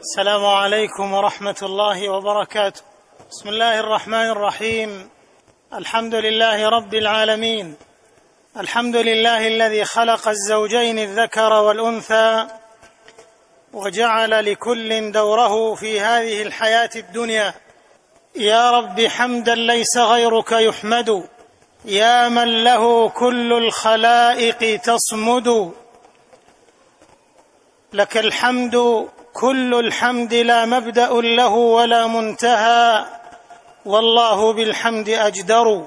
السلام عليكم ورحمة الله وبركاته. بسم الله الرحمن الرحيم. الحمد لله رب العالمين، الحمد لله الذي خلق الزوجين الذكر والأنثى وجعل لكل دوره في هذه الحياة الدنيا. يا رب حمدا ليس غيرك يحمد، يا من له كل الخلائق تصمد. لك الحمد كل الحمد لا مبدأ له ولا منتهى، والله بالحمد أجدر.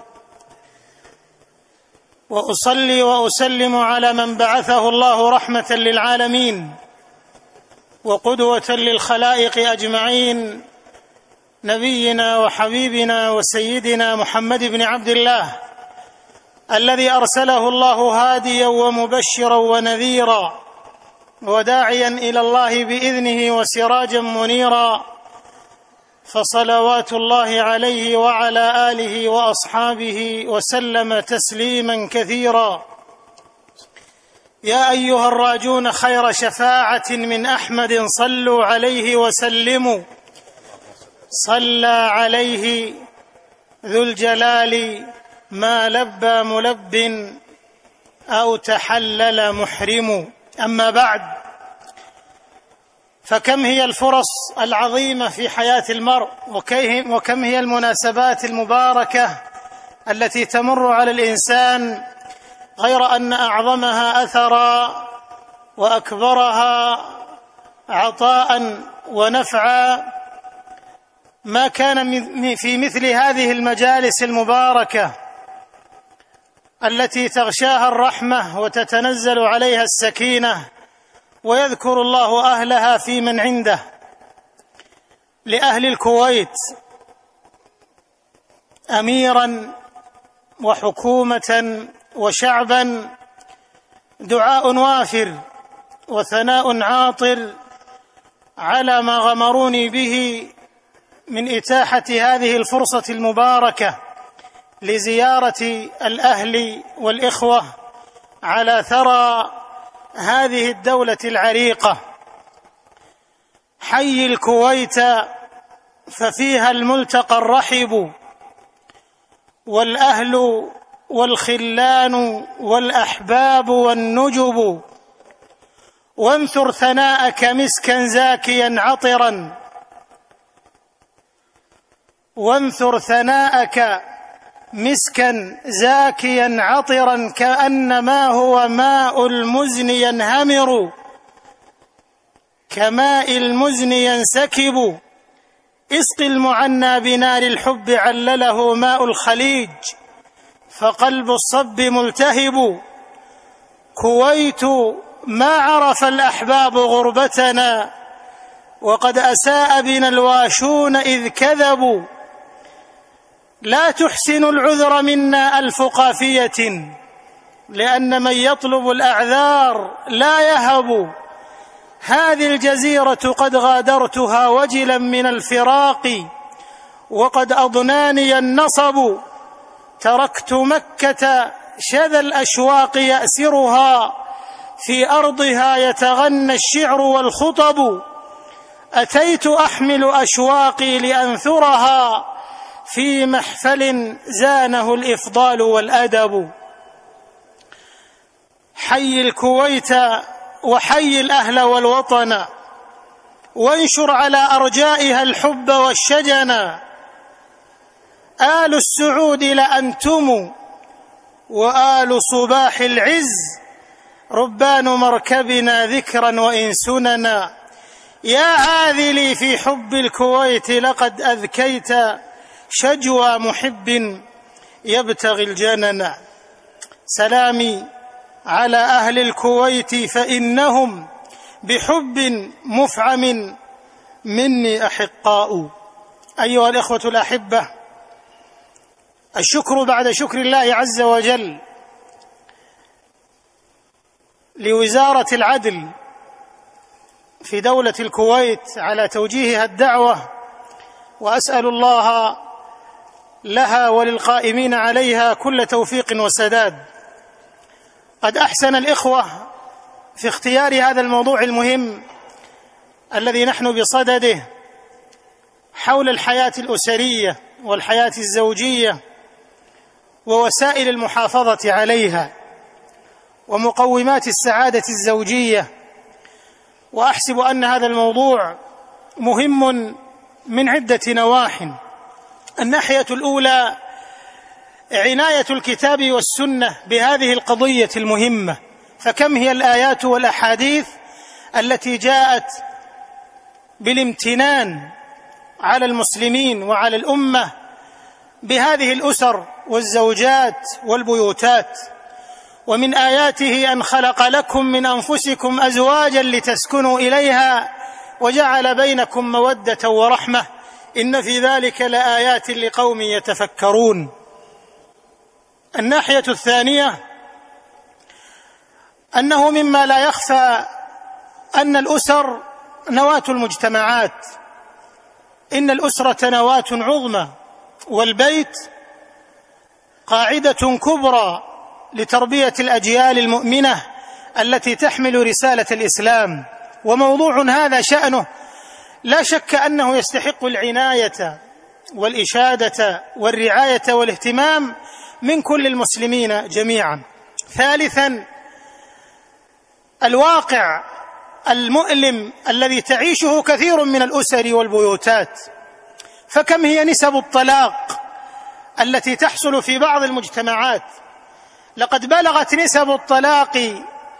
وأصلي وأسلم على من بعثه الله رحمة للعالمين وقدوة للخلائق أجمعين، نبينا وحبيبنا وسيدنا محمد بن عبد الله، الذي أرسله الله هاديا ومبشرا ونذيرا وداعيا إلى الله بإذنه وسراجا منيرا، فصلوات الله عليه وعلى آله وأصحابه وسلم تسليما كثيرا. يا أيها الراجون خير شفاعة من أحمد صلوا عليه وسلموا، صلى عليه ذو الجلال ما لبى ملب أو تحلل محرم. أما بعد، فكم هي الفرص العظيمة في حياة المرء، وكم هي المناسبات المباركة التي تمر على الإنسان، غير أن أعظمها أثرا وأكبرها عطاء ونفعا ما كان في مثل هذه المجالس المباركة التي تغشاها الرحمة وتتنزل عليها السكينة ويذكر الله أهلها في من عنده. لأهل الكويت أميراً وحكومة وشعباً دعاء وافر وثناء عاطر على ما غمروني به من إتاحة هذه الفرصة المباركة لزيارة الأهل والإخوة على ثرى هذه الدولة العريقة. حي الكويت ففيها الملتقى الرحب، والأهل والخلان والأحباب والنجب، وانثر ثناءك مسكا زاكيا عطرا، وانثر ثناءك مسكا زاكيا عطرا كأنما هو ماء المزن ينهمر، كماء المزن ينسكب. اسق المعنى بنار الحب علله ماء الخليج، فقلب الصب ملتهب. كويت ما عرف الأحباب غربتنا، وقد أساء بنا الواشون إذ كذبوا. لا تحسن العذر منا ألف قافية، لأن من يطلب الأعذار لا يهب. هذه الجزيرة قد غادرتها وجلا من الفراق، وقد أضناني النصب. تركت مكة شذا الأشواق يأسرها، في أرضها يتغنى الشعر والخطب. أتيت أحمل أشواقي لأنثرها، في محفل زانه الإفضال والأدب. حي الكويت وحي الأهل والوطن، وانشر على أرجائها الحب والشجن. آل السعود لأنتم وآل صباح العز، ربان مركبنا ذكرا وإن سننا. يا عاذلي في حب الكويت لقد أذكيت شجوى محب يبتغي الجنن. سلامي على أهل الكويت فإنهم بحب مفعم مني أحقاء. أيها الإخوة الأحبة، الشكر بعد شكر الله عز وجل لوزارة العدل في دولة الكويت على توجيهها الدعوة، وأسأل الله لها وللقائمين عليها كل توفيق وسداد. قد أحسن الإخوة في اختيار هذا الموضوع المهم الذي نحن بصدده حول الحياة الأسرية والحياة الزوجية ووسائل المحافظة عليها ومقومات السعادة الزوجية. وأحسب أن هذا الموضوع مهم من عدة نواح. الناحية الأولى عناية الكتاب والسنة بهذه القضية المهمة، فكم هي الآيات والأحاديث التي جاءت بالامتنان على المسلمين وعلى الأمة بهذه الأسر والزوجات والبيوتات. ومن آياته أن خلق لكم من أنفسكم أزواجا لتسكنوا إليها وجعل بينكم مودة ورحمة إن في ذلك لآيات لقوم يتفكرون. الناحية الثانية أنه مما لا يخفى أن الأسر نواة المجتمعات، إن الأسرة نواة عظمى، والبيت قاعدة كبرى لتربية الأجيال المؤمنة التي تحمل رسالة الإسلام. وموضوع هذا شأنه لا شك أنه يستحق العناية والإشادة والرعاية والاهتمام من كل المسلمين جميعا. ثالثا الواقع المؤلم الذي تعيشه كثير من الأسر والبيوتات، فكم هي نسب الطلاق التي تحصل في بعض المجتمعات. لقد بلغت نسب الطلاق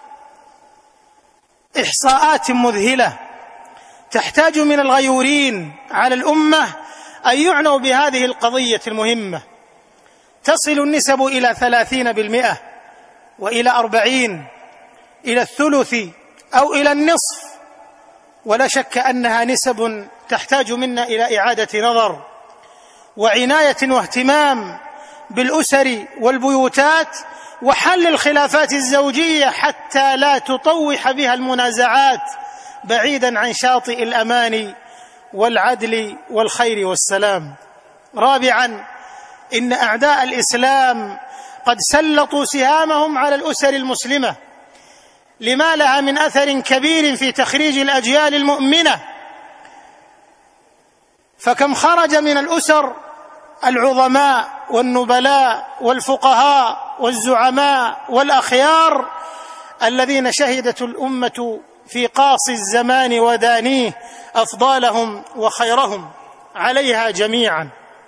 إحصاءات مذهلة، تحتاج من الغيورين على الأمة أن يعنوا بهذه القضية المهمة. تصل النسب إلى 30%، وإلى 40%، إلى الثلث أو إلى النصف، ولا شك أنها نسب تحتاج منا إلى إعادة نظر وعناية واهتمام بالأسر والبيوتات وحل الخلافات الزوجية حتى لا تطوح بها المنازعات بعيدا عن شاطئ الأمان والعدل والخير والسلام. رابعا إن أعداء الإسلام قد سلطوا سهامهم على الأسر المسلمة لما لها من أثر كبير في تخريج الأجيال المؤمنة. فكم خرج من الأسر العظماء والنبلاء والفقهاء والزعماء والأخيار الذين شهدت الأمة في قاص الزمان ودانيه أفضالهم وخيرهم عليها جميعا.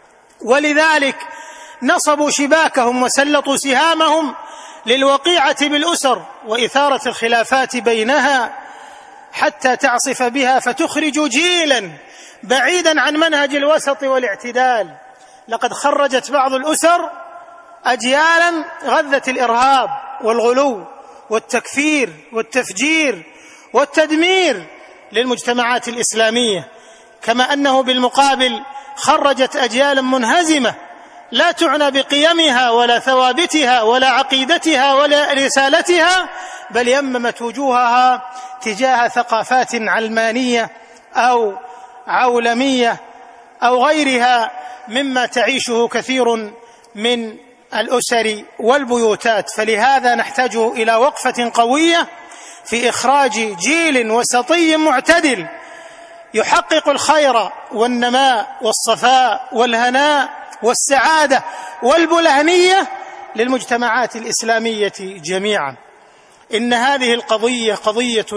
ولذلك نصبوا شباكهم وسلطوا سهامهم للوقيعة بالأسر وإثارة الخلافات بينها حتى تعصف بها فتخرج جيلا بعيدا عن منهج الوسط والاعتدال. لقد خرجت بعض الأسر أجيالا غذت الإرهاب والغلو والتكفير والتفجير والتدمير للمجتمعات الإسلامية، كما أنه بالمقابل خرجت أجيالا منهزمة لا تعنى بقيمها ولا ثوابتها ولا عقيدتها ولا رسالتها، بل يممت وجوهها تجاه ثقافات علمانية أو عولمية أو غيرها مما تعيشه كثير من الأسر والبيوتات. فلهذا نحتاج إلى وقفة قوية في إخراج جيل وسطي معتدل يحقق الخير والنماء والصفاء والهناء والسعادة والبلهنية للمجتمعات الإسلامية جميعا. إن هذه القضية قضية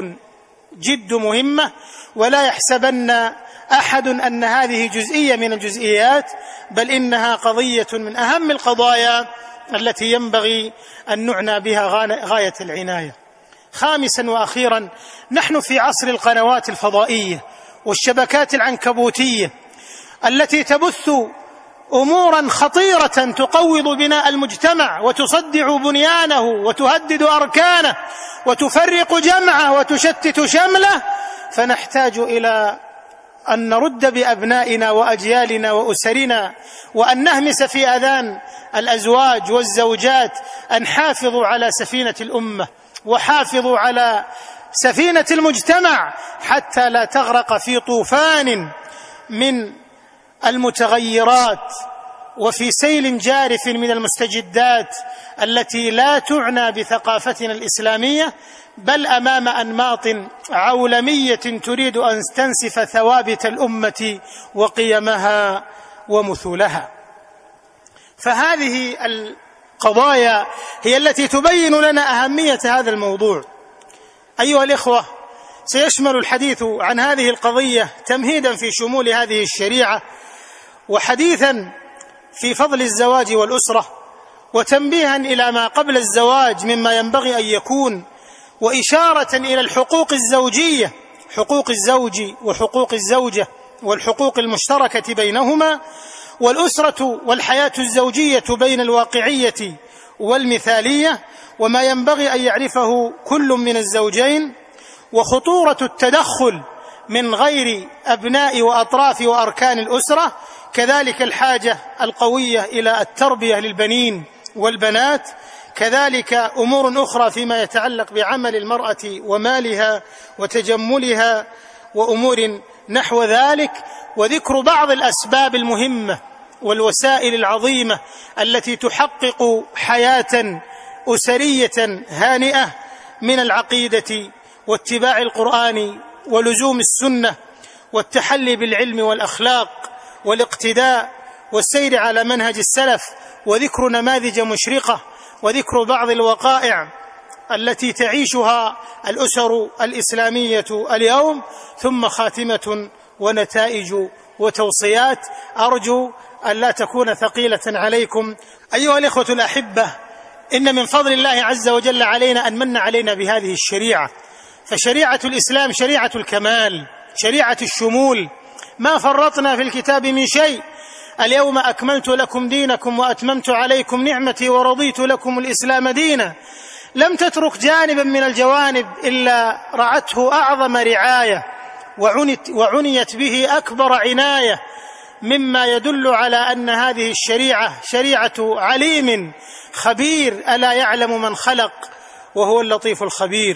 جد مهمة، ولا يحسبن أحد أن هذه جزئية من الجزئيات، بل إنها قضية من أهم القضايا التي ينبغي أن نعنى بها غاية العناية. خامسا وأخيرا، نحن في عصر القنوات الفضائية والشبكات العنكبوتية التي تبث أمورا خطيرة تقوض بناء المجتمع وتصدع بنيانه وتهدد أركانه وتفرق جمعه وتشتت شمله. فنحتاج إلى أن نرد بأبنائنا وأجيالنا وأسرنا، وأن نهمس في أذان الأزواج والزوجات أن حافظوا على سفينة الأمة وحافظوا على سفينة المجتمع حتى لا تغرق في طوفان من المتغيرات وفي سيل جارف من المستجدات التي لا تعنى بثقافتنا الإسلامية، بل أمام أنماط عولمية تريد أن تنسف ثوابت الأمة وقيمها ومثلها. فهذه القضايا هي التي تبين لنا أهمية هذا الموضوع. أيها الإخوة، سيشمل الحديث عن هذه القضية تمهيدا في شمول هذه الشريعة، وحديثا في فضل الزواج والأسرة، وتنبيها إلى ما قبل الزواج مما ينبغي أن يكون، وإشارة إلى الحقوق الزوجية، حقوق الزوج وحقوق الزوجة والحقوق المشتركة بينهما، والأسرة والحياة الزوجية بين الواقعية والمثالية، وما ينبغي أن يعرفه كل من الزوجين، وخطورة التدخل من غير أبناء وأطراف وأركان الأسرة، كذلك الحاجة القوية إلى التربية للبنين والبنات، كذلك أمور أخرى فيما يتعلق بعمل المرأة ومالها وتجملها وأمور نحو ذلك، وذكر بعض الأسباب المهمة والوسائل العظيمة التي تحقق حياة أسرية هانئة من العقيدة واتباع القرآن ولزوم السنة والتحلي بالعلم والأخلاق والاقتداء والسير على منهج السلف، وذكر نماذج مشرقة، وذكر بعض الوقائع التي تعيشها الأسر الإسلامية اليوم، ثم خاتمة ونتائج وتوصيات. أرجو أن لا تكون ثقيلة عليكم. أيها الإخوة الأحبة، إن من فضل الله عز وجل علينا أن من علينا بهذه الشريعة، فشريعة الإسلام شريعة الكمال، شريعة الشمول، ما فرطنا في الكتاب من شيء. اليوم أكملت لكم دينكم وأتممت عليكم نعمتي ورضيت لكم الإسلام دينا. لم تترك جانبا من الجوانب إلا رعته أعظم رعاية وعنيت به أكبر عناية، مما يدل على أن هذه الشريعة شريعة عليم خبير، ألا يعلم من خلق وهو اللطيف الخبير.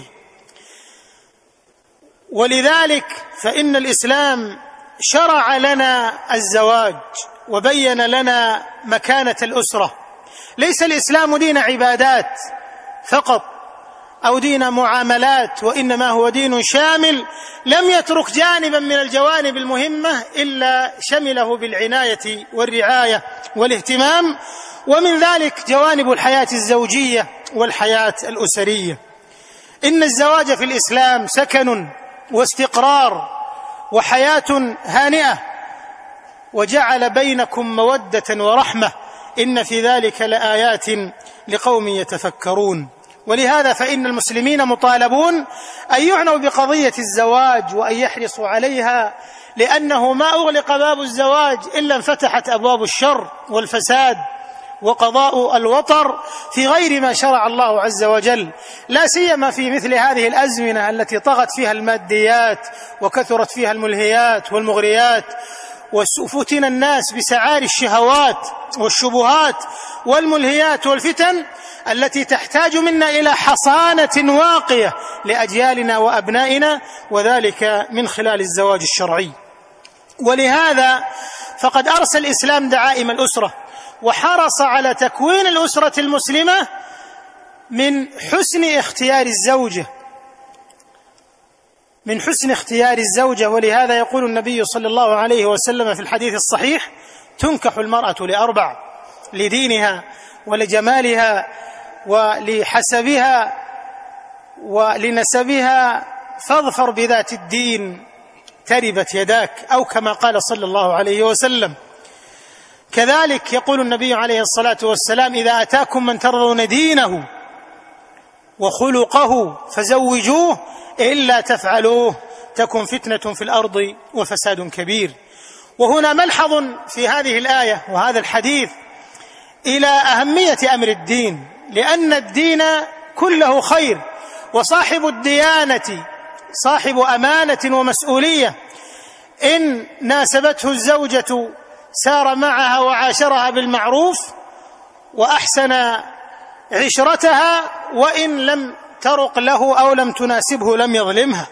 ولذلك فإن الإسلام شرع لنا الزواج وبين لنا مكانة الأسرة. ليس الإسلام دين عبادات فقط أو دين معاملات، وإنما هو دين شامل لم يترك جانبا من الجوانب المهمة إلا شمله بالعناية والرعاية والاهتمام، ومن ذلك جوانب الحياة الزوجية والحياة الأسرية. إن الزواج في الإسلام سكن واستقرار وحياة هانئة، وجعل بينكم مودة ورحمة، إن في ذلك لآيات لقوم يتفكرون. ولهذا فإن المسلمين مطالبون أن يعنوا بقضية الزواج وأن يحرصوا عليها، لأنه ما أغلق باب الزواج إلا انفتحت أبواب الشر والفساد وقضاء الوطر في غير ما شرع الله عز وجل، لا سيما في مثل هذه الأزمنة التي طغت فيها الماديات وكثرت فيها الملهيات والمغريات، وفتن الناس بسعار الشهوات والشبهات والملهيات والفتن التي تحتاج منا إلى حصانة واقية لأجيالنا وأبنائنا، وذلك من خلال الزواج الشرعي. ولهذا فقد أرسل الإسلام دعائم الأسرة، وحرص على تكوين الأسرة المسلمة من حسن اختيار الزوجة. ولهذا يقول النبي صلى الله عليه وسلم في الحديث الصحيح: تنكح المرأة لأربع: لدينها ولجمالها ولحسبها ولنسبها، فاظفر بذات الدين تربت يداك، أو كما قال صلى الله عليه وسلم. كذلك يقول النبي عليه الصلاة والسلام: إذا أتاكم من ترضون دينه وخلقه فزوجوه، إلا تفعلوه تكن فتنة في الأرض وفساد كبير. وهنا ملحظ في هذه الآية وهذا الحديث إلى أهمية أمر الدين، لأن الدين كله خير، وصاحب الديانة صاحب أمانة ومسؤولية. إن ناسبته الزوجة سار معها وعاشرها بالمعروف وأحسن عشرتها، وإن لم ترق له أو لم تناسبه لم يظلمها.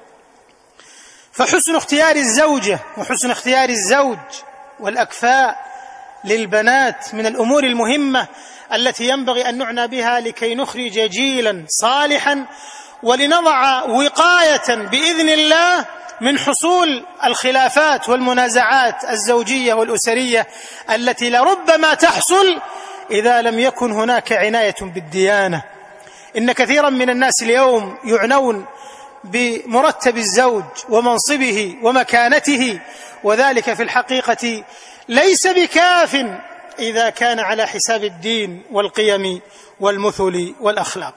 فحسن اختيار الزوجة وحسن اختيار الزوج والأكفاء للبنات من الأمور المهمة التي ينبغي أن نعنى بها لكي نخرج جيلا صالحا ولنضع وقاية بإذن الله من حصول الخلافات والمنازعات الزوجية والأسرية التي لربما تحصل إذا لم يكن هناك عناية بالديانة. إن كثيرا من الناس اليوم يعنون بمرتب الزوج ومنصبه ومكانته، وذلك في الحقيقة ليس بكاف إذا كان على حساب الدين والقيم والمثل والأخلاق.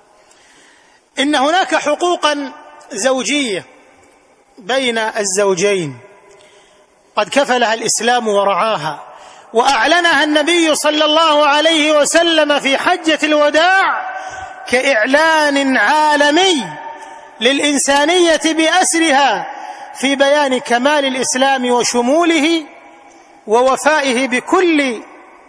إن هناك حقوقا زوجية بين الزوجين قد كفلها الإسلام ورعاها، وأعلنها النبي صلى الله عليه وسلم في حجة الوداع كإعلان عالمي للإنسانية بأسرها في بيان كمال الإسلام وشموله ووفائه بكل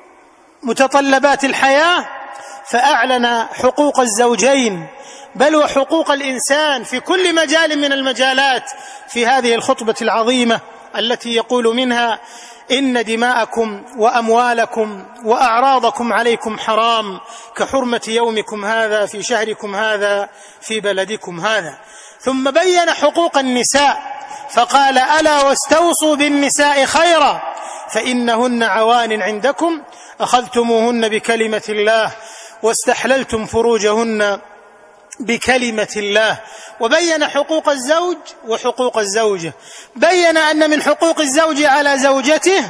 متطلبات الحياة، فأعلن حقوق الزوجين بل وحقوق الإنسان في كل مجال من المجالات في هذه الخطبة العظيمة التي يقول منها: إن دماءكم وأموالكم وأعراضكم عليكم حرام كحرمة يومكم هذا في شهركم هذا في بلدكم هذا. ثم بين حقوق النساء فقال: ألا واستوصوا بالنساء خيرا فإنهن عوان عندكم أخذتموهن بكلمة الله واستحللتم فروجهن بكلمة الله. وبين حقوق الزوج وحقوق الزوجة، بين أن من حقوق الزوج على زوجته،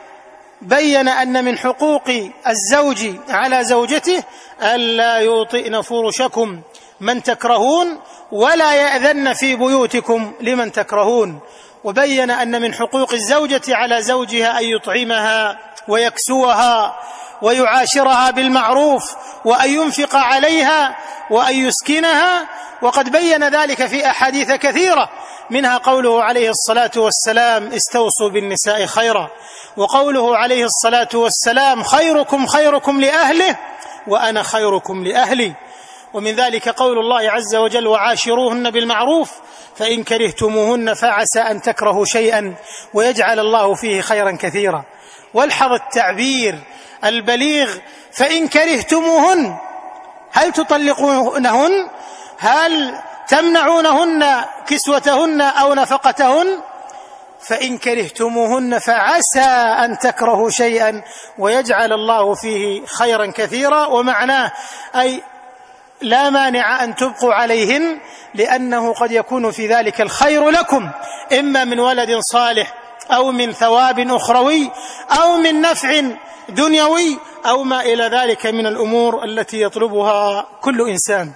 بين أن من حقوق الزوج على زوجته ألا يوطئن فرشكم من تكرهون ولا يأذن في بيوتكم لمن تكرهون. وبين أن من حقوق الزوجة على زوجها أن يطعمها ويكسوها ويعاشرها بالمعروف وأن ينفق عليها وأن يسكنها، وقد بين ذلك في أحاديث كثيرة، منها قوله عليه الصلاة والسلام: استوصوا بالنساء خيرا، وقوله عليه الصلاة والسلام: خيركم خيركم لأهله وأنا خيركم لأهلي. ومن ذلك قول الله عز وجل: وعاشروهن بالمعروف فإن كرهتموهن فعسى أن تكرهوا شيئا ويجعل الله فيه خيرا كثيرا. والحظ التعبير البليغ: فإن كرهتموهن، هل تطلقونهن؟ هل تمنعونهن كسوتهن أو نفقتهن؟ فإن كرهتموهن فعسى أن تكرهوا شيئا ويجعل الله فيه خيرا كثيرا. ومعناه أي لا مانع أن تبقوا عليهن، لأنه قد يكون في ذلك الخير لكم، إما من ولد صالح أو من ثواب أخروي أو من نفع دنيوي أو ما إلى ذلك من الأمور التي يطلبها كل إنسان.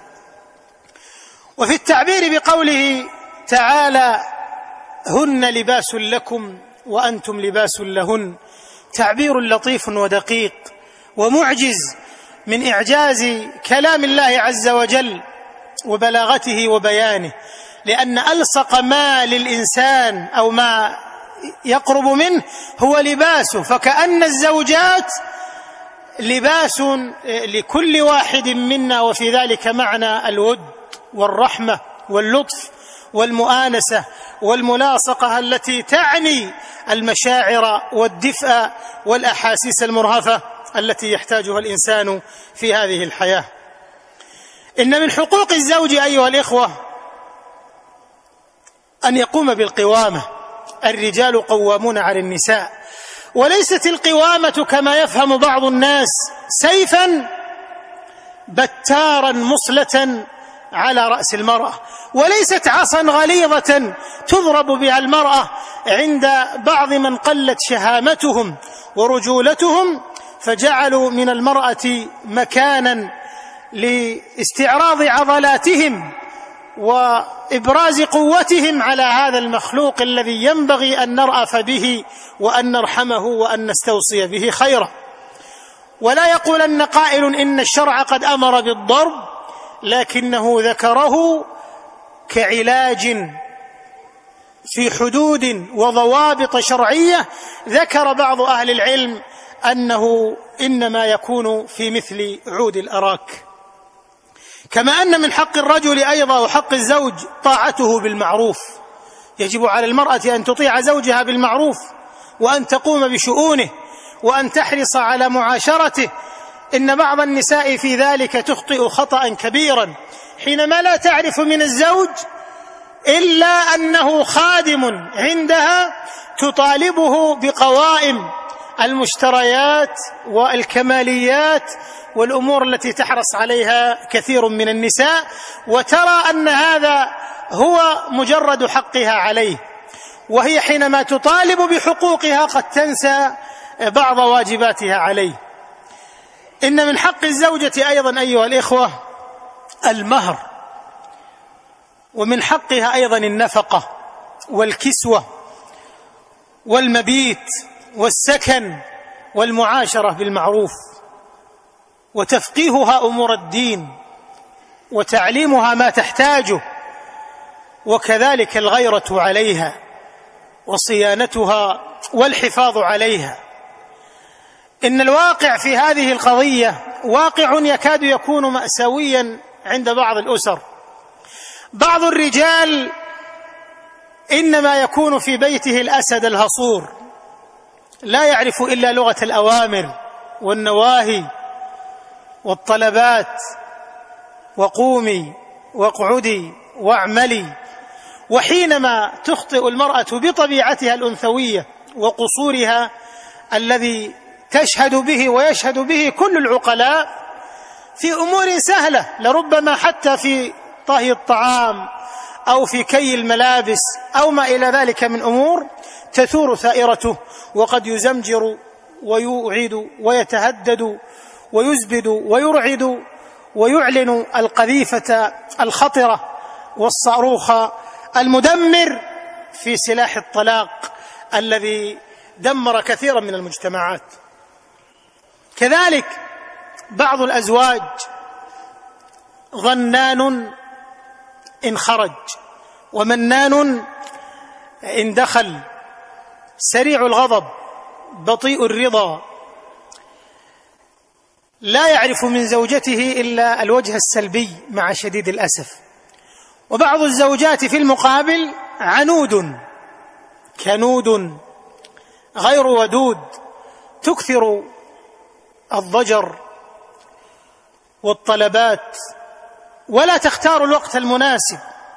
وفي التعبير بقوله تعالى: هن لباس لكم وأنتم لباس لهن، تعبير لطيف ودقيق ومعجز من إعجاز كلام الله عز وجل وبلاغته وبيانه، لأن ألصق ما للإنسان أو ما يقرب منه هو لباسه، فكأن الزوجات لباس لكل واحد منا، وفي ذلك معنى الود والرحمة واللطف والمؤانسة والملاصقة التي تعني المشاعر والدفء والأحاسيس المرهفة التي يحتاجها الإنسان في هذه الحياة. إن من حقوق الزوج أيها الإخوة أن يقوم بالقوامة. الرجال قوامون على النساء، وليست القوامة كما يفهم بعض الناس سيفا بتارا مصلة على رأس المرأة، وليست عصا غليظة تضرب بها المرأة عند بعض من قلت شهامتهم ورجولتهم، فجعلوا من المرأة مكانا لاستعراض عضلاتهم وإبراز قوتهم على هذا المخلوق الذي ينبغي أن نرأف به وأن نرحمه وأن نستوصي به خيرا. ولا يقولن قائل إن الشرع قد أمر بالضرب، لكنه ذكره كعلاج في حدود وضوابط شرعية. ذكر بعض أهل العلم أنه إنما يكون في مثل عود الأراك. كما أن من حق الرجل أيضا وحق الزوج طاعته بالمعروف، يجب على المرأة أن تطيع زوجها بالمعروف وأن تقوم بشؤونه وأن تحرص على معاشرته. إن بعض النساء في ذلك تخطئ خطأ كبيرا، حينما لا تعرف من الزوج إلا أنه خادم عندها تطالبه بقوائم المشتريات والكماليات والأمور التي تحرص عليها كثير من النساء، وترى أن هذا هو مجرد حقها عليه، وهي حينما تطالب بحقوقها قد تنسى بعض واجباتها عليه. إن من حق الزوجة أيضا أيها الإخوة المهر، ومن حقها أيضا النفقة والكسوة والمبيت والسكن والمعاشرة بالمعروف، وتفقيهها أمور الدين وتعليمها ما تحتاجه، وكذلك الغيرة عليها وصيانتها والحفاظ عليها. إن الواقع في هذه القضية واقع يكاد يكون مأساويا عند بعض الأسر. بعض الرجال إنما يكون في بيته الأسد الهصور، لا يعرف إلا لغة الأوامر والنواهي والطلبات، وقومي واقعدي واعملي. وحينما تخطئ المرأة بطبيعتها الأنثوية وقصورها الذي تشهد به ويشهد به كل العقلاء في أمور سهلة، لربما حتى في طهي الطعام أو في كي الملابس أو ما إلى ذلك من أمور، تثور ثائرته، وقد يزمجر ويعيد ويتهدد ويزبد ويرعد ويعلن القذيفة الخطرة والصاروخ المدمر في سلاح الطلاق الذي دمر كثيرا من المجتمعات. كذلك بعض الأزواج ظنان إن خرج ومنان إن دخل، سريع الغضب بطيء الرضا، لا يعرف من زوجته إلا الوجه السلبي مع شديد الأسف. وبعض الزوجات في المقابل عنود كنود غير ودود، تكثر الضجر والطلبات ولا تختار الوقت المناسب.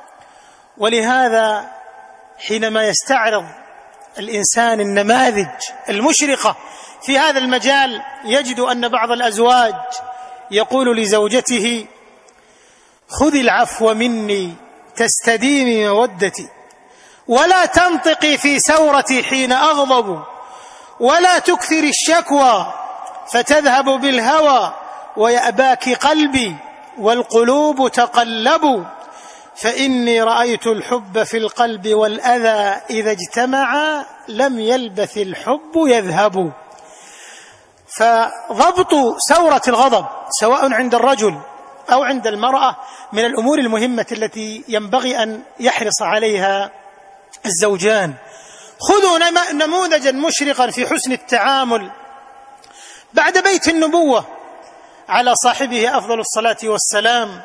ولهذا حينما يستعرض الإنسان النماذج المشرقة في هذا المجال يجد أن بعض الأزواج يقول لزوجته: خذي العفو مني تستديمي مودتي، ولا تنطقي في سورتي حين أغضب، ولا تكثر الشكوى فتذهب بالهوى، ويأباك قلبي والقلوب تقلب، فإني رأيت الحب في القلب والأذى إذا اجتمعا لم يلبث الحب يذهب. فضبط سورة الغضب سواء عند الرجل أو عند المرأة من الأمور المهمة التي ينبغي أن يحرص عليها الزوجان. خذوا نموذجا مشرقا في حسن التعامل بعد بيت النبوة على صاحبه أفضل الصلاة والسلام.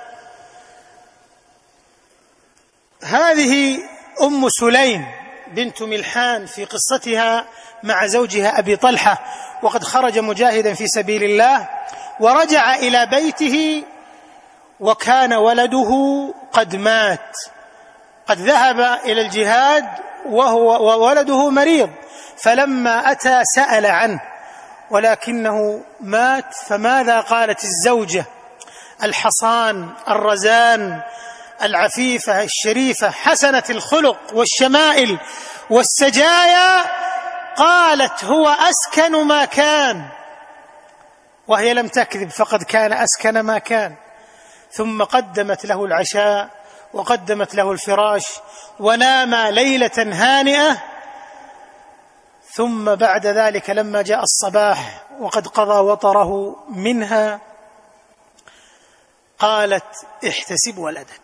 هذه أم سليم بنت ملحان في قصتها مع زوجها أبي طلحة، وقد خرج مجاهدا في سبيل الله ورجع إلى بيته وكان ولده قد مات، قد ذهب إلى الجهاد وولده مريض، فلما أتى سأل عنه ولكنه مات. فماذا قالت الزوجة الحصان الرزان العفيفة الشريفة حسنة الخلق والشمائل والسجايا؟ قالت: هو أسكن ما كان، وهي لم تكذب، فقد كان أسكن ما كان. ثم قدمت له العشاء وقدمت له الفراش ونام ليلة هانئة. ثم بعد ذلك لما جاء الصباح وقد قضى وطره منها قالت: احتسب ولدك.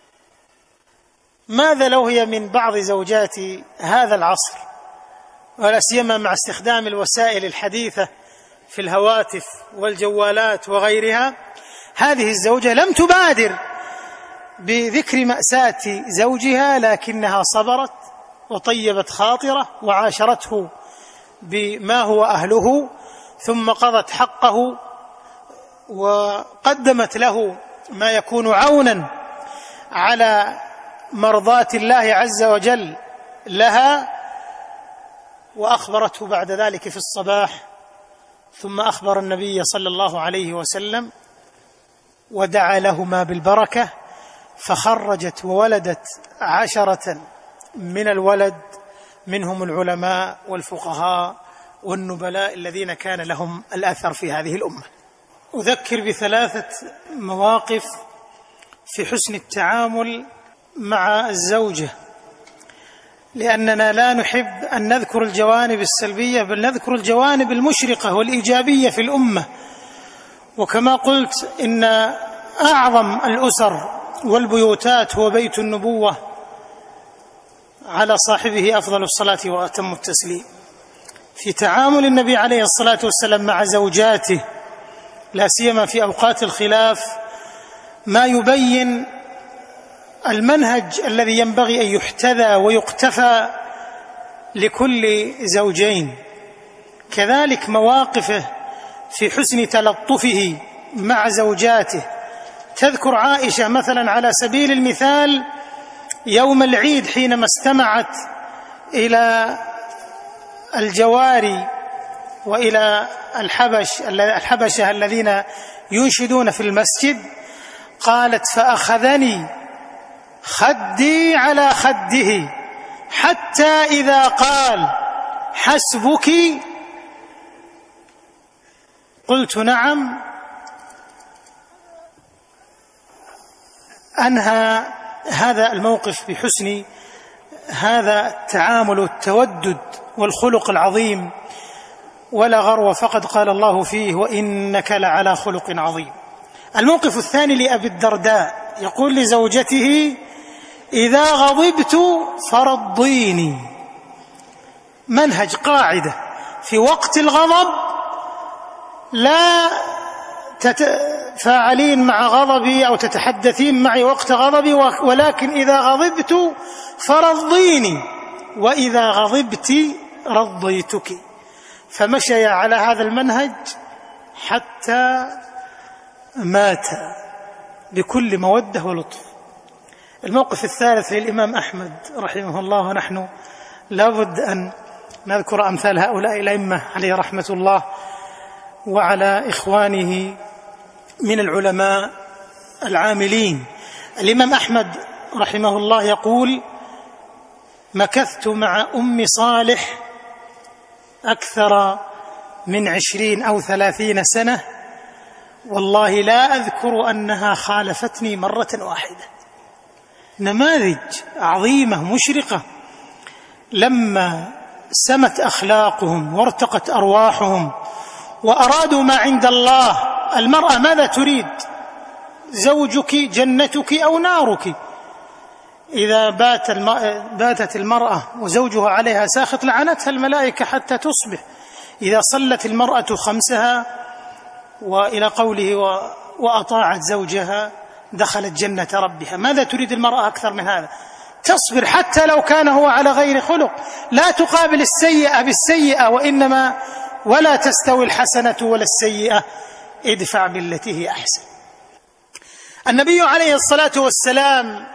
ماذا لو هي من بعض زوجات هذا العصر، ولا سيما مع استخدام الوسائل الحديثة في الهواتف والجوالات وغيرها؟ هذه الزوجة لم تبادر بذكر مأساة زوجها، لكنها صبرت وطيبت خاطره وعاشرته بما هو أهله، ثم قضت حقه وقدمت له ما يكون عونا على مرضاة الله عز وجل لها، وأخبرته بعد ذلك في الصباح، ثم أخبر النبي صلى الله عليه وسلم ودعا لهما بالبركة، فخرجت وولدت 10 من الولد، منهم العلماء والفقهاء والنبلاء الذين كان لهم الأثر في هذه الأمة. أذكر ب3 مواقف في حسن التعامل مع الزوجة، لأننا لا نحب أن نذكر الجوانب السلبية، بل نذكر الجوانب المشرقة والإيجابية في الأمة. وكما قلت إن أعظم الأسر والبيوتات هو بيت النبوة، على صاحبه أفضل الصلاة وأتم التسليم. في تعامل النبي عليه الصلاة والسلام مع زوجاته، لا سيما في أوقات الخلاف، ما يبين المنهج الذي ينبغي أن يحتذى ويقتفى لكل زوجين. كذلك مواقفه في حسن تلطفه مع زوجاته. تذكر عائشة مثلا على سبيل المثال يوم العيد حينما استمعت إلى الجواري وإلى الحبشة الذين ينشدون في المسجد، قالت: فأخذني خدي على خده حتى إذا قال حسبك قلت نعم، أنهى هذا الموقف بحسن هذا التعامل والتودد والخلق العظيم، ولا غرو، فقد قال الله فيه: وإنك لعلى خلق عظيم. الموقف الثاني لأبي الدرداء، يقول لزوجته: إذا غضبت فرضيني. منهج، قاعدة: في وقت الغضب لا تتفاعلين مع غضبي أو تتحدثين معي وقت غضبي، ولكن إذا غضبت فرضيني، وإذا غضبت رضيتك. فمشي على هذا المنهج حتى مات بكل مودة ولطف. الموقف الثالث للإمام أحمد رحمه الله، ونحن لابد أن نذكر أمثال هؤلاء الأئمة عليه رحمة الله وعلى إخوانه من العلماء العاملين. الإمام أحمد رحمه الله يقول: مكثت مع أم صالح أكثر من 20 أو 30 سنة، والله لا أذكر أنها خالفتني مرة واحدة. نماذج عظيمة مشرقة. لما سمت أخلاقهم وارتقت أرواحهم وأرادوا ما عند الله، المرأة ماذا تريد؟ زوجك جنتك أو نارك. إذا باتت المرأة وزوجها عليها ساخط لعنتها الملائكة حتى تصبح. إذا صلت المرأة 5 وإلى قوله وأطاعت زوجها دخلت جنة ربها. ماذا تريد المرأة أكثر من هذا؟ تصبر حتى لو كان هو على غير خلق، لا تقابل السيئة بالسيئة، وإنما ولا تستوي الحسنة ولا السيئة، ادفع بالتي هي أحسن. النبي عليه الصلاة والسلام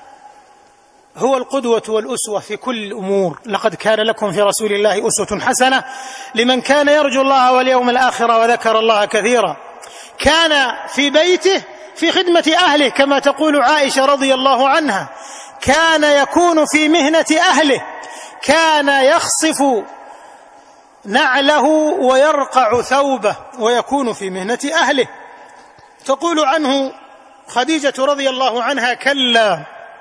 هو القدوة والأسوة في كل الأمور. لقد كان لكم في رسول الله أسوة حسنة لمن كان يرجو الله واليوم الآخر وذكر الله كثيرا. كان في بيته في خدمة أهله، كما تقول عائشة رضي الله عنها: كان يكون في مهنة أهله، كان يخصف نعله ويرقع ثوبه ويكون في مهنة أهله. تقول عنه خديجة رضي الله عنها: كلا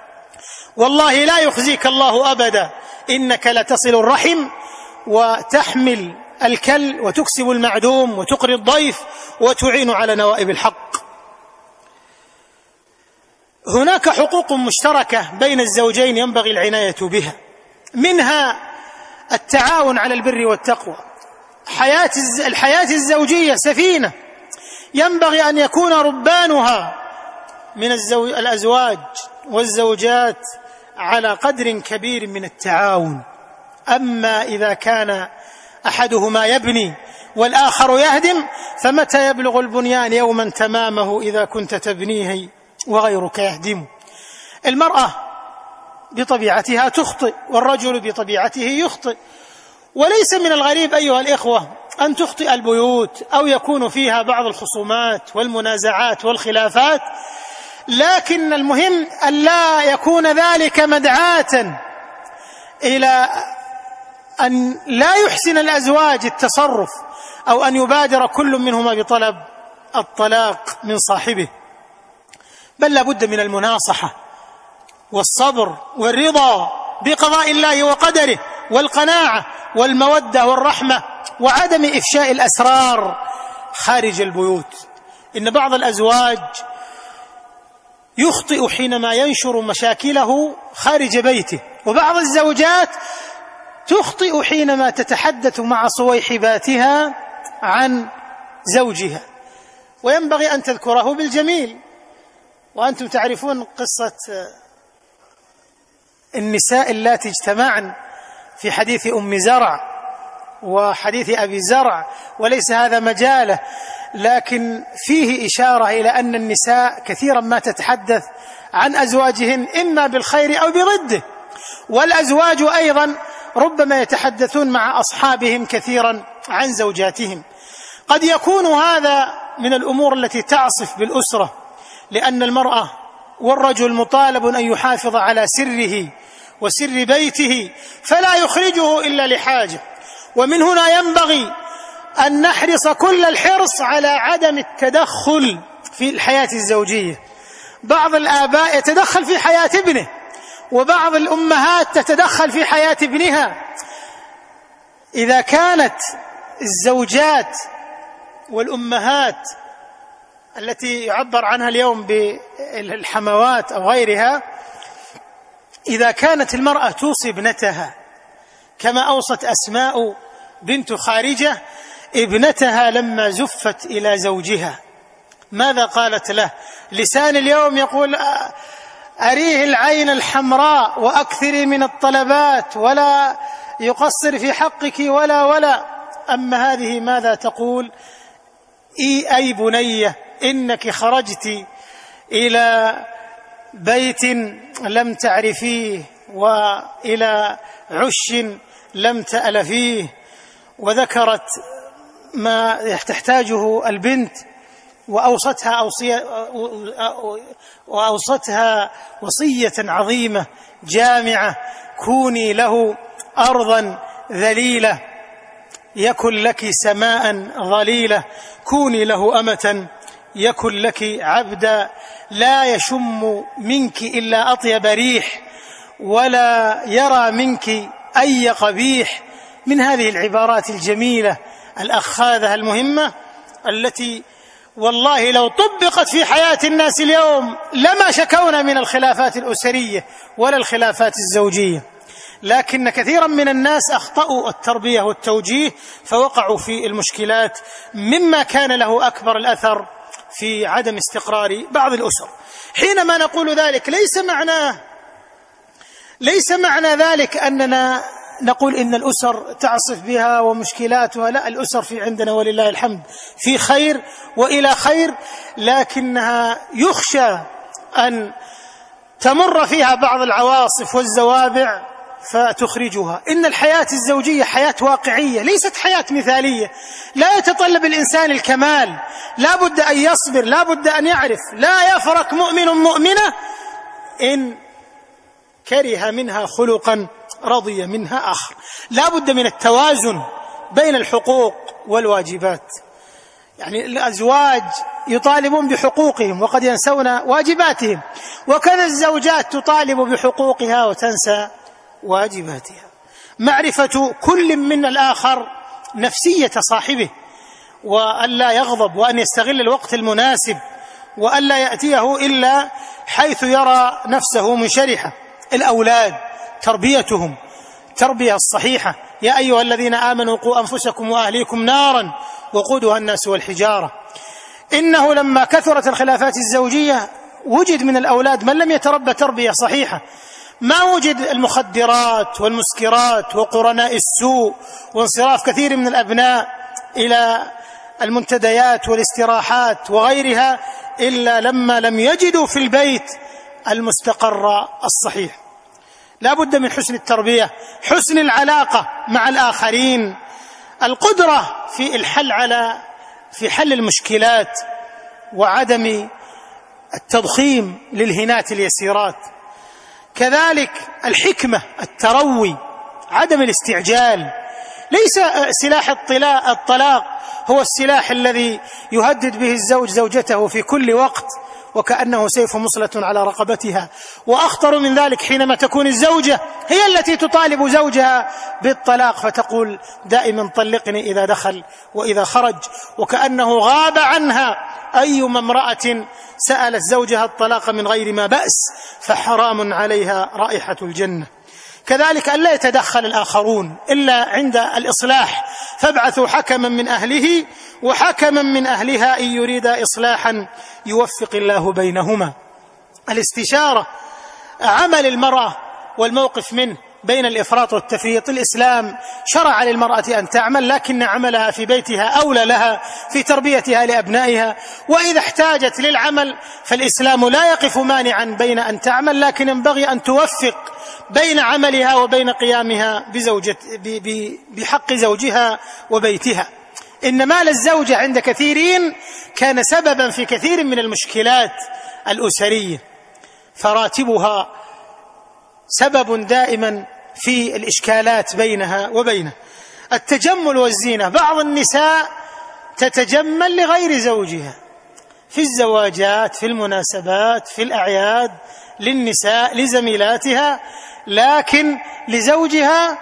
والله لا يخزيك الله أبدا، إنك لتصل الرحم وتحمل الكل وتكسب المعدوم وتقري الضيف وتعين على نوائب الحق. هناك حقوق مشتركة بين الزوجين ينبغي العناية بها، منها التعاون على البر والتقوى. الحياة الزوجية سفينة ينبغي أن يكون ربانها من الأزواج والزوجات على قدر كبير من التعاون. أما إذا كان أحدهما يبني والآخر يهدم، فمتى يبلغ البنيان يوما تمامه إذا كنت تبنيه وغيرك يهدم. المرأة بطبيعتها تخطئ والرجل بطبيعته يخطئ، وليس من الغريب أيها الإخوة أن تخطئ البيوت أو يكون فيها بعض الخصومات والمنازعات والخلافات، لكن المهم أن لا يكون ذلك مدعاة إلى أن لا يحسن الأزواج التصرف أو أن يبادر كل منهما بطلب الطلاق من صاحبه، بل لا بد من المناصحة والصبر والرضا بقضاء الله وقدره والقناعة والمودة والرحمة وعدم إفشاء الأسرار خارج البيوت. إن بعض الأزواج يخطئ حينما ينشر مشاكله خارج بيته، وبعض الزوجات تخطئ حينما تتحدث مع صويحباتها عن زوجها، وينبغي أن تذكره بالجميل. وأنتم تعرفون قصة النساء اللاتي اجتمعن في حديث أم زرع وحديث أبي زرع، وليس هذا مجاله، لكن فيه إشارة إلى أن النساء كثيرا ما تتحدث عن أزواجهن إما بالخير أو بضده، والأزواج أيضا ربما يتحدثون مع أصحابهم كثيرا عن زوجاتهم. قد يكون هذا من الأمور التي تعصف بالأسرة، لأن المرأة والرجل مطالب أن يحافظ على سره وسر بيته فلا يخرجه إلا لحاجة، ومن هنا ينبغي أن نحرص كل الحرص على عدم التدخل في الحياة الزوجية. بعض الآباء يتدخل في حياة ابنه، وبعض الأمهات تتدخل في حياة ابنها. إذا كانت الزوجات والأمهات التي يعبر عنها اليوم بالحموات أو غيرها، إذا كانت المرأة توصي ابنتها كما أوصت أسماء بنت خارجة ابنتها لما زفت إلى زوجها، ماذا قالت له؟ لسان اليوم يقول أريه العين الحمراء وأكثري من الطلبات ولا يقصر في حقك ولا. أما هذه ماذا تقول؟ أي بنية إنك خرجت إلى بيت لم تعرفيه وإلى عش لم تألفيه، وذكرت ما تحتاجه البنت وأوصتها وصية عظيمة جامعة: كوني له أرضا ذليلة يكن لك سماء ظليلة، كوني له أمة يكن لك عبدا، لا يشم منك إلا أطيب ريح ولا يرى منك أي قبيح. من هذه العبارات الجميلة الأخاذة المهمة التي والله لو طبقت في حياة الناس اليوم لما شكونا من الخلافات الأسرية ولا الخلافات الزوجية، لكن كثيرا من الناس أخطأوا التربية والتوجيه فوقعوا في المشكلات، مما كان له أكبر الأثر في عدم استقرار بعض الأسر. حينما نقول ذلك ليس معنى ذلك أننا نقول إن الأسر تعصف بها ومشكلاتها، لا، الأسر في عندنا ولله الحمد في خير وإلى خير، لكنها يخشى أن تمر فيها بعض العواصف والزوابع فتخرجها. إن الحياة الزوجية حياة واقعية ليست حياة مثالية، لا يتطلب الإنسان الكمال، لا بد أن يصبر، لا بد أن يعرف لا يفرق مؤمن مؤمنة إن كره منها خلقا رضي منها آخر. لا بد من التوازن بين الحقوق والواجبات، يعني الأزواج يطالبون بحقوقهم وقد ينسون واجباتهم، وكذا الزوجات تطالب بحقوقها وتنسى واجباتها. معرفة كل من الآخر نفسية صاحبه، وألا يغضب، وأن يستغل الوقت المناسب، وألا يأتيه إلا حيث يرى نفسه منشرحة. الأولاد تربيتهم تربية الصحيحة: يا أيها الذين آمنوا قوا أنفسكم وأهليكم نارا وقودها الناس والحجارة. إنه لما كثرت الخلافات الزوجية وجد من الأولاد من لم يتربى تربية صحيحة، ما وجد المخدرات والمسكرات وقرناء السوء وانصراف كثير من الأبناء إلى المنتديات والاستراحات وغيرها إلا لما لم يجدوا في البيت المستقر الصحيح. لا بد من حسن التربية، حسن العلاقة مع الآخرين، القدرة في حل المشكلات، وعدم التضخيم للهنات اليسيرات. كذلك الحكمة، التروي، عدم الاستعجال. ليس سلاح الطلاق هو السلاح الذي يهدد به الزوج زوجته في كل وقت وكأنه سيف مصلة على رقبتها، وأخطر من ذلك حينما تكون الزوجة هي التي تطالب زوجها بالطلاق، فتقول دائما طلقني إذا دخل وإذا خرج، وكأنه غاب عنها أيما امرأة سألت زوجها الطلاق من غير ما بأس، فحرام عليها رائحة الجنة. كذلك ألا يتدخل الآخرون إلا عند الإصلاح، فابعثوا حكما من أهله وحكما من أهلها إن يريد إصلاحا يوفق الله بينهما. الاستشارة، عمل المرأة والموقف منه بين الإفراط والتفريط. الإسلام شرع للمرأة أن تعمل، لكن عملها في بيتها أولى لها في تربيتها لأبنائها، وإذا احتاجت للعمل فالإسلام لا يقف مانعا بين أن تعمل، لكن ينبغي أن توفق بين عملها وبين قيامها بحق زوجها وبيتها. إن مال الزوجة عند كثيرين كان سببا في كثير من المشكلات الأسرية، فراتبها سبب دائما في الإشكالات بينها وبينه. التجمل والزينة، بعض النساء تتجمل لغير زوجها في الزواجات، في المناسبات، في الأعياد، للنساء لزميلاتها، لكن لزوجها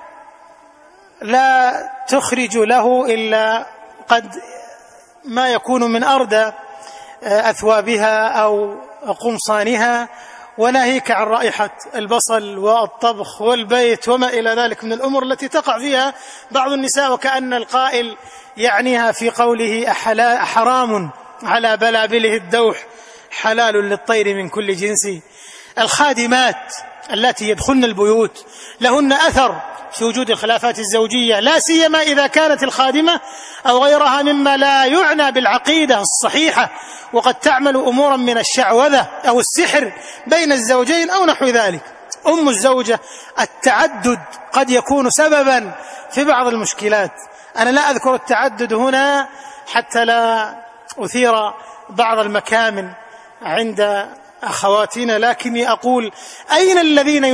لا تخرج له إلا قد ما يكون من أردى أثوابها أو قمصانها، وناهيك عن رائحة البصل والطبخ والبيت وما إلى ذلك من الأمور التي تقع فيها بعض النساء، وكأن القائل يعنيها في قوله حرام على بلابله الدوح حلال للطير من كل جنس. الخادمات التي يدخلن البيوت لهن أثر في وجود الخلافات الزوجية، لا سيما إذا كانت الخادمة أو غيرها مما لا يعنى بالعقيدة الصحيحة، وقد تعمل أمورا من الشعوذة أو السحر بين الزوجين أو نحو ذلك. أم الزوجة، التعدد قد يكون سببا في بعض المشكلات. أنا لا أذكر التعدد هنا حتى لا أثير بعض المكامن عند أخواتنا، لكني أقول أين الذين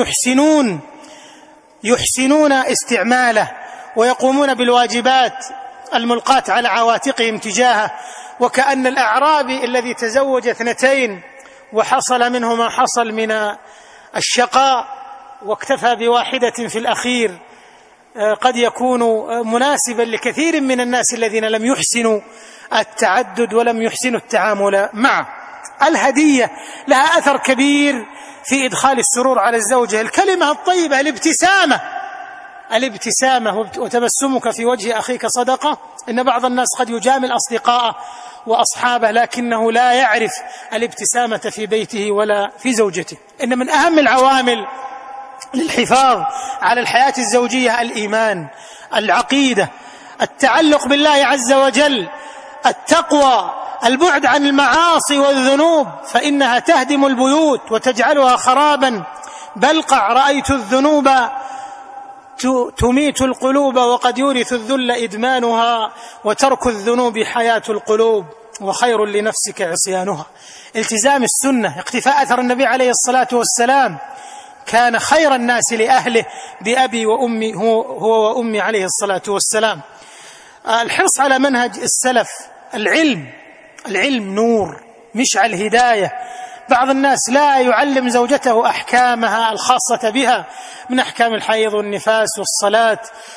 يحسنون استعماله ويقومون بالواجبات الملقاة على عواتقهم تجاهه؟ وكأن الأعرابي الذي تزوج 2 وحصل منه ما حصل من الشقاء واكتفى بواحدة في الأخير قد يكون مناسبا لكثير من الناس الذين لم يحسنوا التعدد ولم يحسنوا التعامل معه. الهدية لها أثر كبير في إدخال السرور على الزوجة، الكلمة الطيبة، الابتسامة وتبسمك في وجه أخيك صدقة. إن بعض الناس قد يجامل أصدقاءه وأصحابه لكنه لا يعرف الابتسامة في بيته ولا في زوجته. إن من أهم العوامل للحفاظ على الحياة الزوجية الإيمان، العقيدة، التعلق بالله عز وجل، التقوى، البعد عن المعاصي والذنوب، فإنها تهدم البيوت وتجعلها خرابا. بلقع رأيت الذنوب تميت القلوب وقد يورث الذل إدمانها، وترك الذنوب حياة القلوب وخير لنفسك عصيانها. التزام السنة، اقتفاء أثر النبي عليه الصلاة والسلام، كان خير الناس لأهله بأبي وأمي هو وأمي عليه الصلاة والسلام. الحرص على منهج السلف، العلم نور مشعل هداية. بعض الناس لا يعلم زوجته أحكامها الخاصة بها من أحكام الحيض والنفاس والصلاة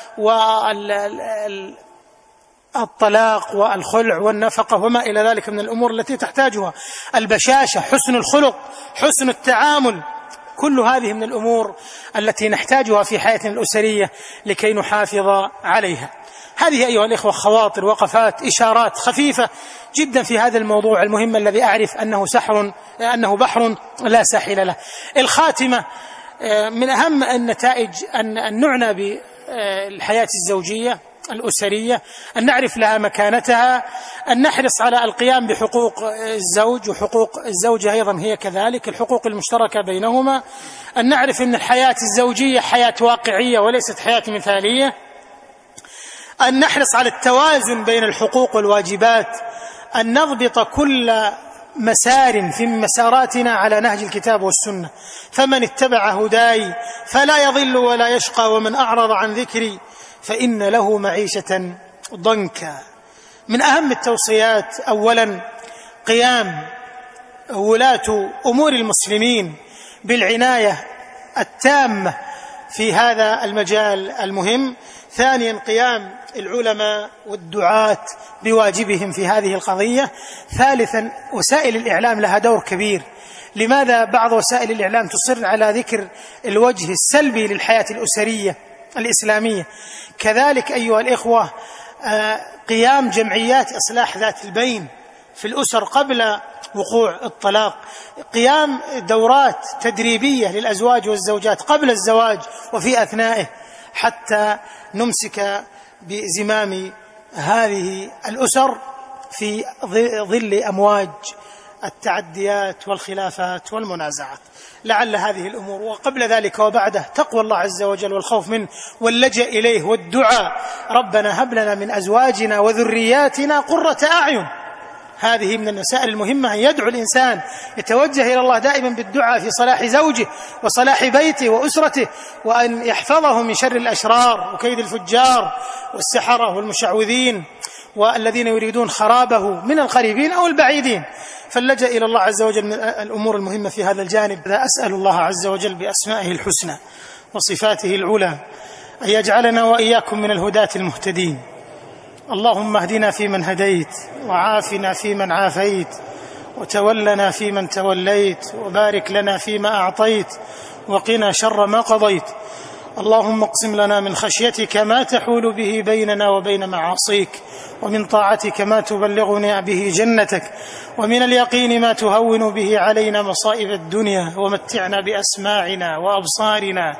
والطلاق والخلع والنفقة وما إلى ذلك من الأمور التي تحتاجها، البشاشة، حسن الخلق، حسن التعامل، كل هذه من الأمور التي نحتاجها في حياتنا الأسرية لكي نحافظ عليها. هذه أيها الإخوة خواطر، وقفات، إشارات خفيفة جدا في هذا الموضوع المهم الذي أعرف أنه بحر لا ساحل له. الخاتمة، من أهم النتائج أن نعنى بالحياة الزوجية الأسرية، أن نعرف لها مكانتها، أن نحرص على القيام بحقوق الزوج وحقوق الزوجة أيضا هي كذلك، الحقوق المشتركة بينهما، أن نعرف أن الحياة الزوجية حياة واقعية وليست حياة مثالية، أن نحرص على التوازن بين الحقوق والواجبات، أن نضبط كل مسار في مساراتنا على نهج الكتاب والسنة، فمن اتبع هداي فلا يضل ولا يشقى ومن أعرض عن ذكري فإن له معيشة ضنكا. من أهم التوصيات أولا قيام ولاة أمور المسلمين بالعناية التامة في هذا المجال المهم. ثانيا قيام العلماء والدعاة بواجبهم في هذه القضية. ثالثا وسائل الإعلام لها دور كبير. لماذا بعض وسائل الإعلام تصر على ذكر الوجه السلبي للحياة الأسرية الإسلامية؟ كذلك أيها الإخوة قيام جمعيات إصلاح ذات البين في الأسر قبل وقوع الطلاق، قيام دورات تدريبية للأزواج والزوجات قبل الزواج وفي أثنائه، حتى نمسك بزمام هذه الأسر في ظل أمواج التعديات والخلافات والمنازعات. لعل هذه الأمور وقبل ذلك وبعده تقوى الله عز وجل والخوف منه واللجأ إليه والدعاء، ربنا هب لنا من أزواجنا وذرياتنا قرة أعين. هذه من المسائل المهمة، أن يدعو الإنسان يتوجه إلى الله دائما بالدعاء في صلاح زوجه وصلاح بيته وأسرته، وأن يحفظه من شر الأشرار وكيد الفجار والسحرة والمشعوذين والذين يريدون خرابه من القريبين أو البعيدين. فاللجأ إلى الله عز وجل من الأمور المهمة في هذا الجانب. أسأل الله عز وجل بأسمائه الحسنى وصفاته العلى أن يجعلنا وإياكم من الهداة المهتدين. اللهم اهدنا فيمن هديت، وعافنا فيمن عافيت، وتولنا فيمن توليت، وبارك لنا فيما أعطيت، وقنا شر ما قضيت. اللهم اقسم لنا من خشيتك ما تحول به بيننا وبين معاصيك، ومن طاعتك ما تبلغنا به جنتك، ومن اليقين ما تهون به علينا مصائب الدنيا، ومتعنا بأسماعنا وأبصارنا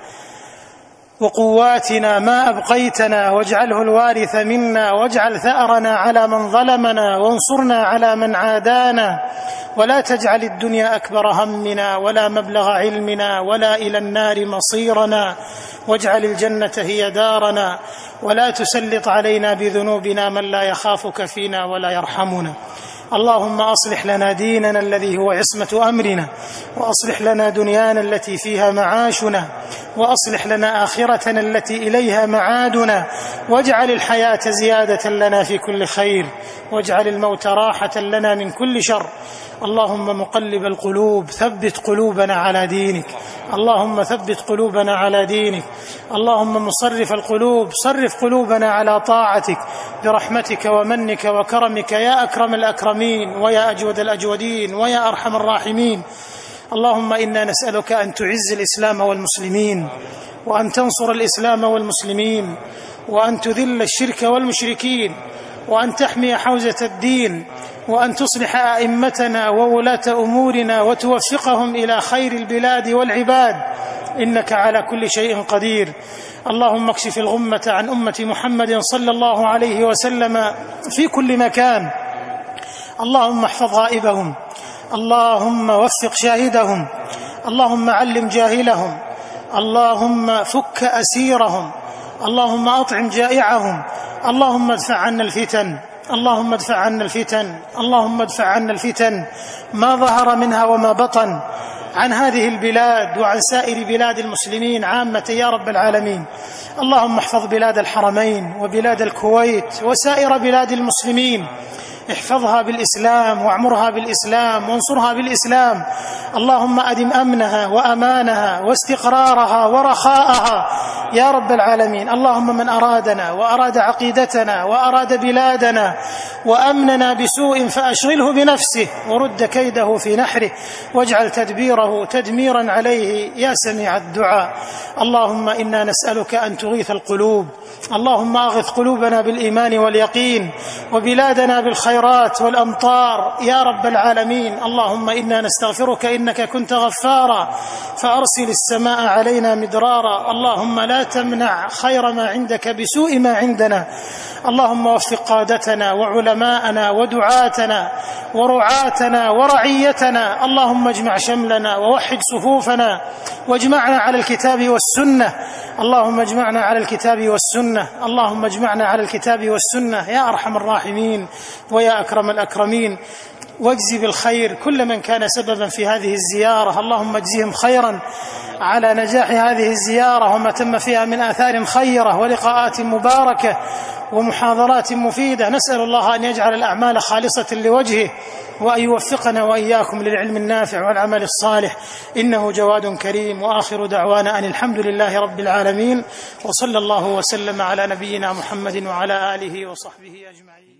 وقواتنا ما أبقيتنا، واجعله الوارث منا، واجعل ثأرنا على من ظلمنا، وانصرنا على من عادانا، ولا تجعل الدنيا أكبر همنا ولا مبلغ علمنا ولا إلى النار مصيرنا، واجعل الجنة هي دارنا، ولا تسلط علينا بذنوبنا من لا يخافك فينا ولا يرحمنا. اللهم أصلح لنا ديننا الذي هو عصمة أمرنا، وأصلح لنا دنيانا التي فيها معاشنا، وأصلح لنا آخرتنا التي إليها معادنا، واجعل الحياة زيادة لنا في كل خير، واجعل الموت راحة لنا من كل شر. اللهم مقلب القلوب ثبت قلوبنا على دينك، اللهم ثبت قلوبنا على دينك. اللهم مصرف القلوب صرف قلوبنا على طاعتك برحمتك ومنك وكرمك يا أكرم الأكرمين ويا أجود الأجودين ويا أرحم الراحمين. اللهم إنا نسألك أن تعز الإسلام والمسلمين، وأن تنصر الإسلام والمسلمين، وأن تذل الشرك والمشركين، وأن تحمي حوزة الدين، وأن تصلح أئمتنا وولاة أمورنا وتوفقهم إلى خير البلاد والعباد، إنك على كل شيء قدير. اللهم اكشف الغمة عن أمة محمد صلى الله عليه وسلم في كل مكان. اللهم احفظ غائبهم، اللهم وفق شاهدهم، اللهم علم جاهلهم، اللهم فك أسيرهم، اللهم أطعم جائعهم، اللهم ادفع عنا الفتن، اللهم ادفع عنا الفتن، اللهم ادفع عنا الفتن ما ظهر منها وما بطن عن هذه البلاد وعن سائر بلاد المسلمين عامة يا رب العالمين. اللهم احفظ بلاد الحرمين وبلاد الكويت وسائر بلاد المسلمين، احفظها بالإسلام واعمرها بالإسلام وانصرها بالإسلام. اللهم أدم أمنها وأمانها واستقرارها ورخاءها يا رب العالمين. اللهم من أرادنا وأراد عقيدتنا وأراد بلادنا وأمننا بسوء فأشغله بنفسه ورد كيده في نحره، واجعل تدبيره تدميرا عليه يا سميع الدعاء. اللهم إنا نسألك أن تغيث القلوب، اللهم أغث قلوبنا بالإيمان واليقين، وبلادنا بالخير الخيرات والأمطار يا رب العالمين. اللهم إنا نستغفرك إنك كنت غفارا فأرسل السماء علينا مدرارا. اللهم لا تمنع خير ما عندك بسوء ما عندنا. اللهم وفق قادتنا وعلماءنا ودعاتنا ورعاتنا ورعيتنا. اللهم اجمع شملنا ووحد صفوفنا واجمعنا على الكتاب والسنة. اللهم اجمعنا على الكتاب والسنة. اللهم اجمعنا على الكتاب والسنة يا أرحم الراحمين ويا أكرم الأكرمين. واجزي بالخير كل من كان سببا في هذه الزيارة. اللهم اجزهم خيرا على نجاح هذه الزيارة وما تم فيها من آثار خيرة ولقاءات مباركة ومحاضرات مفيدة. نسأل الله أن يجعل الأعمال خالصة لوجهه وأن يوفقنا وإياكم للعلم النافع والعمل الصالح إنه جواد كريم. وآخر دعوانا أن الحمد لله رب العالمين وصلى الله وسلم على نبينا محمد وعلى آله وصحبه أجمعين.